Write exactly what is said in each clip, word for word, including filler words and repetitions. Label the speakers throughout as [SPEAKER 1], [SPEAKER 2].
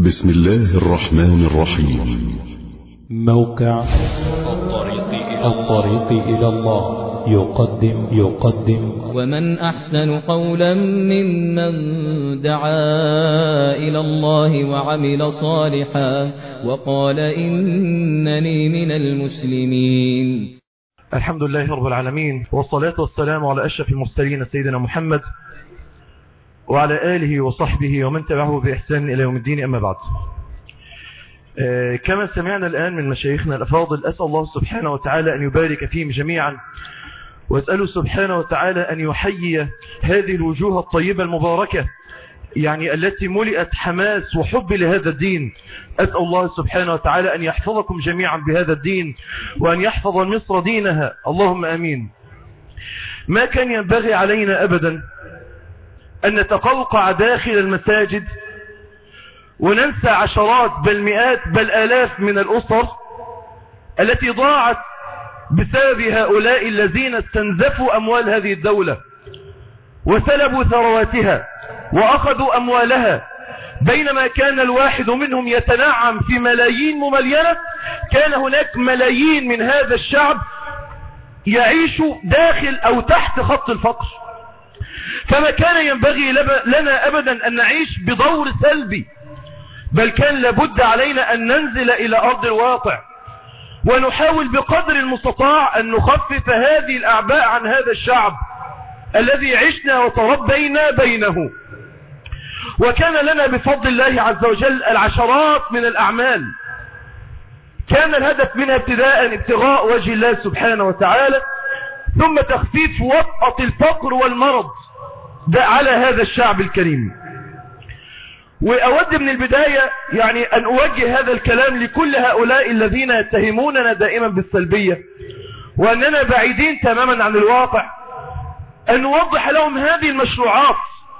[SPEAKER 1] بسم الله الرحمن الرحيم.
[SPEAKER 2] موقع الطريق إلى, الطريق إلى الله يقدم يقدم
[SPEAKER 3] ومن أحسن قولا ممن دعا إلى الله وعمل صالحا وقال إنني من المسلمين.
[SPEAKER 4] الحمد لله رب العالمين، والصلاة والسلام على أشرف المرسلين سيدنا محمد وعلى آله وصحبه ومن تبعه بإحسان إلى يوم الدين. أما بعد، آه كما سمعنا الآن من مشايخنا الأفاضل، أسأل الله سبحانه وتعالى أن يبارك فيهم جميعا، وأسأله سبحانه وتعالى أن يحيي هذه الوجوه الطيبة المباركة، يعني التي ملئت حماس وحب لهذا الدين. أسأل الله سبحانه وتعالى أن يحفظكم جميعا بهذا الدين، وأن يحفظ مصر دينها، اللهم آمين. ما كان ينبغي علينا أبدا أن نتقوقع داخل المساجد وننسى عشرات بل مئات بل آلاف من الأسر التي ضاعت بسبب هؤلاء الذين استنزفوا أموال هذه الدولة وسلبوا ثرواتها وأخذوا أموالها. بينما كان الواحد منهم يتنعم في ملايين مملينة، كان هناك ملايين من هذا الشعب يعيش داخل أو تحت خط الفقر. فما كان ينبغي لنا أبدا أن نعيش بدور سلبي، بل كان لابد علينا أن ننزل إلى أرض الواقع ونحاول بقدر المستطاع أن نخفف هذه الأعباء عن هذا الشعب الذي عشنا وتربينا بينه. وكان لنا بفضل الله عز وجل العشرات من الأعمال، كان الهدف منها ابتداء ابتغاء وجه الله سبحانه وتعالى، ثم تخفيف وطأة الفقر والمرض ده على هذا الشعب الكريم. وأود من البداية يعني أن أوجه هذا الكلام لكل هؤلاء الذين يتهموننا دائما بالسلبية وأننا بعيدين تماما عن الواقع، أن نوضح لهم هذه المشروعات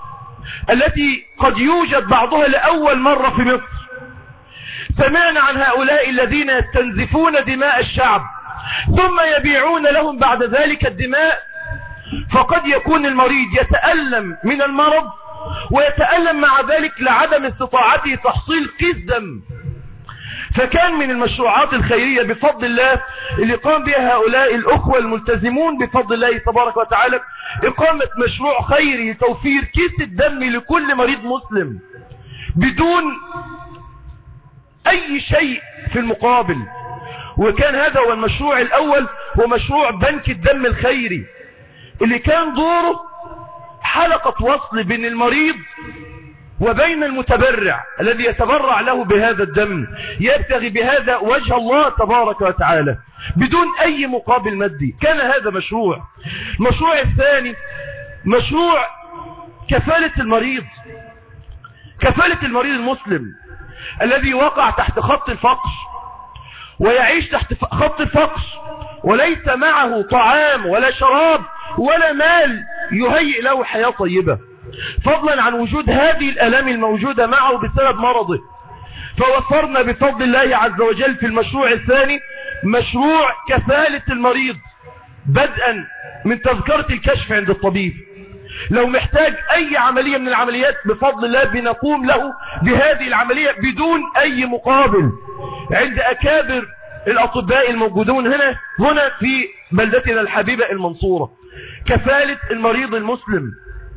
[SPEAKER 4] التي قد يوجد بعضها لأول مرة في مصر. سمعنا عن هؤلاء الذين يستنزفون دماء الشعب ثم يبيعون لهم بعد ذلك الدماء، فقد يكون المريض يتألم من المرض ويتألم مع ذلك لعدم استطاعته تحصيل كيس دم. فكان من المشروعات الخيرية بفضل الله اللي قام بها هؤلاء الأخوة الملتزمون بفضل الله تبارك وتعالى إقامة مشروع خيري لتوفير كيس الدم لكل مريض مسلم بدون أي شيء في المقابل. وكان هذا هو المشروع الأول، هو مشروع بنك الدم الخيري اللي كان دوره حلقة وصل بين المريض وبين المتبرع الذي يتبرع له بهذا الدم، يبتغي بهذا وجه الله تبارك وتعالى بدون أي مقابل مادي. كان هذا مشروع. المشروع الثاني مشروع كفالة المريض، كفالة المريض المسلم الذي وقع تحت خط الفقر ويعيش تحت خط الفقر وليس معه طعام ولا شراب ولا مال يهيئ له حياة طيبة، فضلا عن وجود هذه الآلام الموجودة معه بسبب مرضه. فوفرنا بفضل الله عز وجل في المشروع الثاني مشروع كفالة المريض، بدءا من تذكرة الكشف عند الطبيب. لو محتاج أي عملية من العمليات بفضل الله بنقوم له بهذه العملية بدون أي مقابل عند أكابر الأطباء الموجودون هنا هنا في بلدتنا الحبيبة المنصورة. كفالة المريض المسلم.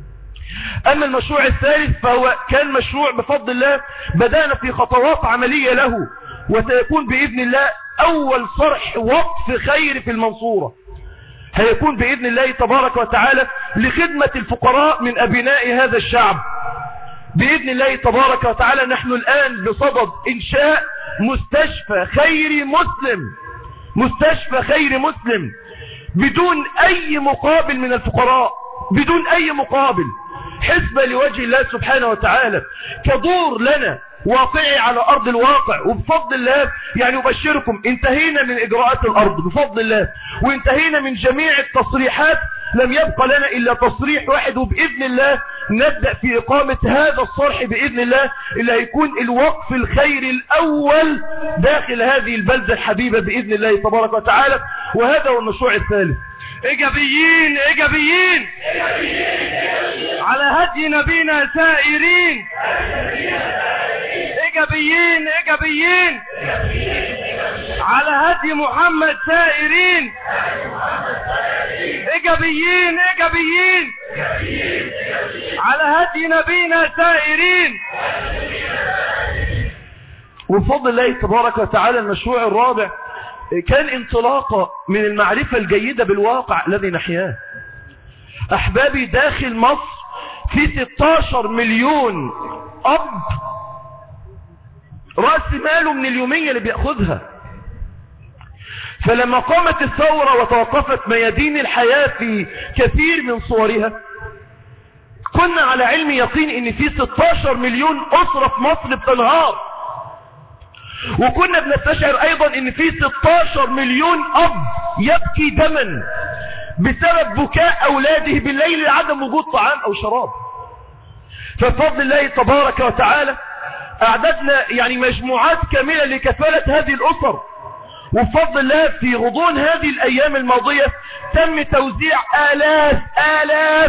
[SPEAKER 4] أما المشروع الثالث فهو كان مشروع بفضل الله بدأنا في خطوات عملية له، وسيكون بإذن الله أول صرح وقف خير في المنصورة، هيكون بإذن الله تبارك وتعالى لخدمة الفقراء من أبناء هذا الشعب بإذن الله تبارك وتعالى. نحن الآن بصدد إنشاء مستشفى خيري مسلم، مستشفى خيري مسلم بدون أي مقابل من الفقراء، بدون أي مقابل، حسبة لوجه الله سبحانه وتعالى، كدور لنا واقعي على أرض الواقع. وبفضل الله يعني أبشركم انتهينا من إجراءات الأرض بفضل الله، وانتهينا من جميع التصريحات، لم يبقى لنا إلا تصريح واحد، وبإذن الله نبدأ في إقامة هذا الصرح بإذن الله اللي هيكون الوقف الخيري الأول داخل هذه البلدة الحبيبة بإذن الله تبارك وتعالى. وهذا هو المشروع الثالث. إيجابيين إيجابيين على هدي نبينا سائرين،
[SPEAKER 5] إيجابيين إيجابيين على هدي محمد سائرين، إيجابيين إيجابيين على هدي نبينا سائرين.
[SPEAKER 4] وبفضل الله تبارك وتعالى المشروع الرابع كان انطلاقة من المعرفة الجيدة بالواقع الذي نحياه. أحبابي، داخل مصر في ستاشر مليون أب رأس ماله من اليومية اللي بيأخذها. فلما قامت الثورة وتوقفت ميادين الحياة في كثير من صورها، كنا على علم يقين ان في ستاشر مليون أسرة في مصر بتنهار، وكنا بنستشعر ايضا ان في ستاشر مليون اب يبكي دما بسبب بكاء اولاده بالليل لعدم وجود طعام او شراب. فبفضل الله تبارك وتعالى اعددنا يعني مجموعات كاملة لكفالة هذه الاسر، وبفضل الله في غضون هذه الايام الماضية تم توزيع الاف الاف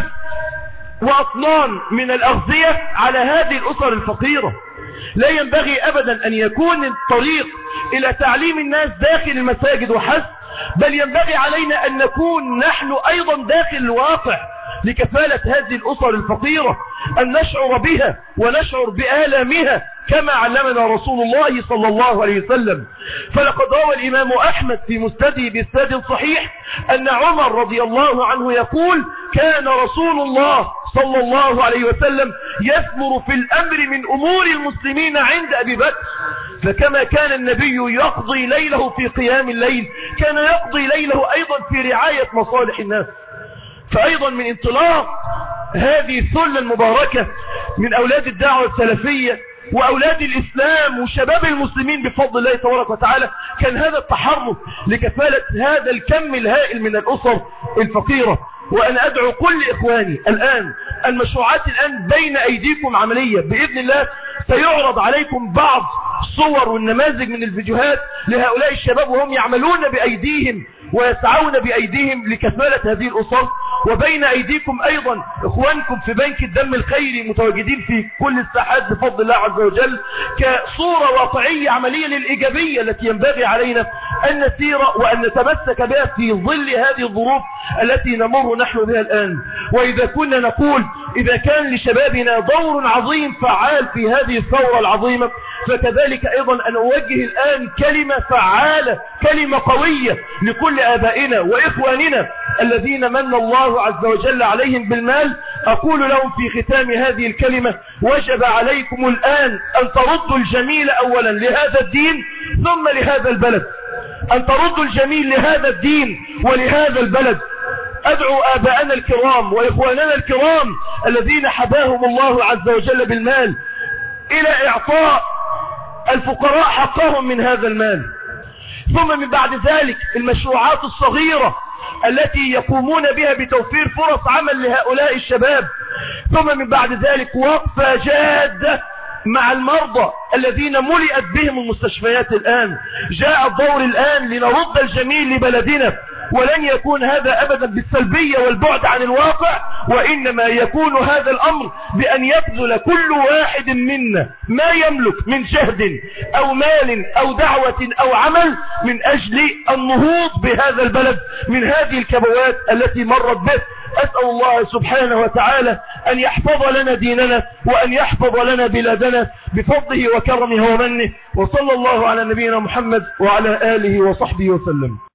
[SPEAKER 4] واطنان من الاغذية على هذه الاسر الفقيرة. لا ينبغي ابدا ان يكون الطريق الى تعليم الناس داخل المساجد وحسب، بل ينبغي علينا ان نكون نحن ايضا داخل الواقع لكفالة هذه الاسر الفقيرة، ان نشعر بها ونشعر بآلامها كما علمنا رسول الله صلى الله عليه وسلم. فلقد روى الامام احمد في مسنده بإسناد صحيح ان عمر رضي الله عنه يقول: كان رسول الله صلى الله عليه وسلم يثمر في الامر من امور المسلمين عند ابي بكر، فكما كان النبي يقضي ليله في قيام الليل كان يقضي ليله ايضا في رعاية مصالح الناس. فايضا من انطلاق هذه الثلة المباركة من اولاد الدعوة السلفية واولاد الاسلام وشباب المسلمين بفضل الله تبارك وتعالى كان هذا التحرك لكفالة هذا الكم الهائل من الاسر الفقيرة. وانا ادعو كل اخواني الان، المشروعات الان بين ايديكم عملية باذن الله، سيعرض عليكم بعض صور والنماذج من الفيديوهات لهؤلاء الشباب وهم يعملون بايديهم ويسعون بايديهم لكفالة هذه الاسر. وبين ايديكم ايضا اخوانكم في بنك الدم الخيري متواجدين في كل الساحات بفضل الله عز وجل كصورة واقعية عملية للايجابية التي ينبغي علينا ان نسير وان نتمسك بها في ظل هذه الظروف التي نمر نحن بها الان. واذا كنا نقول اذا كان لشبابنا دور عظيم فعال في هذه الثورة العظيمة، فكذلك ايضا ان اوجه الان كلمة فعالة كلمة قوية لكل ابائنا واخواننا الذين من الله عز وجل عليهم بالمال. اقول لهم في ختام هذه الكلمة: وجب عليكم الان ان تردوا الجميل اولا لهذا الدين ثم لهذا البلد، ان تردوا الجميل لهذا الدين ولهذا البلد. ادعو اباءنا الكرام واخواننا الكرام الذين حباهم الله عز وجل بالمال الى اعطاء الفقراء حقهم من هذا المال، ثم من بعد ذلك المشروعات الصغيرة التي يقومون بها بتوفير فرص عمل لهؤلاء الشباب، ثم من بعد ذلك وقفة جادة مع المرضى الذين ملئت بهم المستشفيات الآن. جاء الدور الآن لنرد الجميل لبلدنا، ولن يكون هذا أبدا بالسلبية والبعد عن الواقع، وإنما يكون هذا الأمر بأن يبذل كل واحد منا ما يملك من جهد أو مال أو دعوة أو عمل من أجل النهوض بهذا البلد من هذه الكبوات التي مرت به. أسأل الله سبحانه وتعالى أن يحفظ لنا ديننا وأن يحفظ لنا بلادنا بفضله وكرمه ومنه، وصلى الله على نبينا محمد وعلى آله وصحبه وسلم.